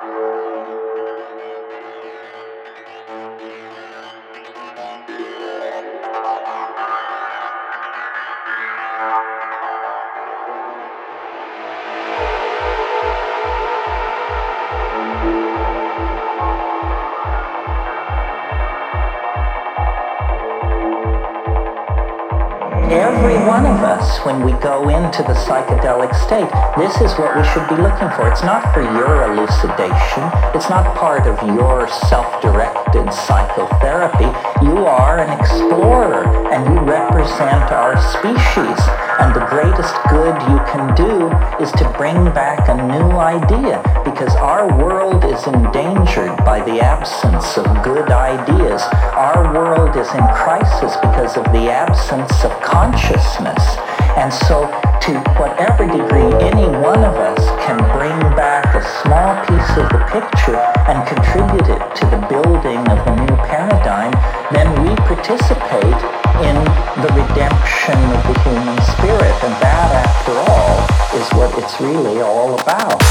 Every one of us, when we go into the psychedelic state, this is what we should be looking for. It's not for your elucidation. It's not part of your self-directed psychotherapy. You are an explorer, and you represent our species. And the greatest good you can do is to bring back a new idea, because our world is endangered by the absence of good ideas. Our world is in crisis because of the absence of consciousness. And so, to whatever degree any one of us can bring back a small piece of the picture and contribute it to the building of a new paradigm, then we participate in the redemption of the human spirit. And that, after all, is what it's really all about.